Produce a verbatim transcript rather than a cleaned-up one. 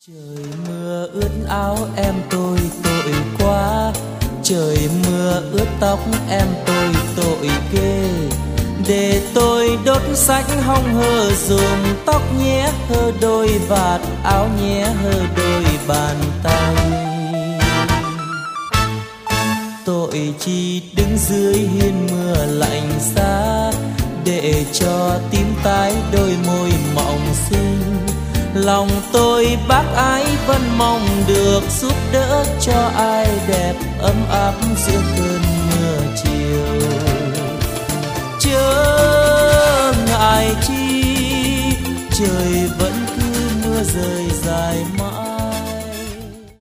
Trời mưa ướt áo em tôi tội quá, trời mưa ướt tóc em tôi tội ghê. Để tôi đốt sách hong hơ dùm tóc nhé, hơ đôi vạt áo nhé, hơ đôi bàn tay. Tội chi đứng dưới hiên mưa lạnh giá, để cho tím tái đôi môi mọng xinh. Lòng tôi bác ái vẫn mong được giúp đỡ cho ai đẹp ấm áp giữa cơn mưa chiều. Chớ ngại chi trời vẫn cứ mưa rơi dài mãi.